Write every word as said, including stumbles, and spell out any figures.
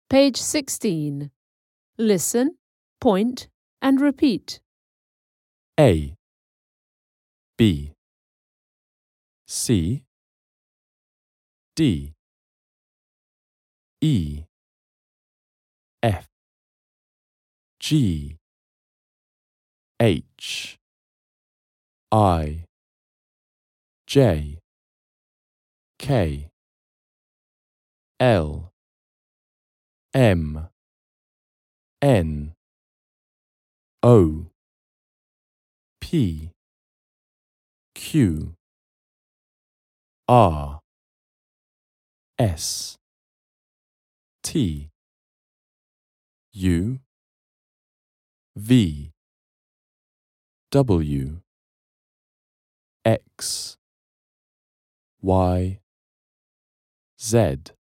Page sixteen. Listen, point, and repeat. A, B, C, D, E, F, G, H, I, J, K, L, M, N, O, P, Q, R, S, T, U, V, W, X, Y, Z.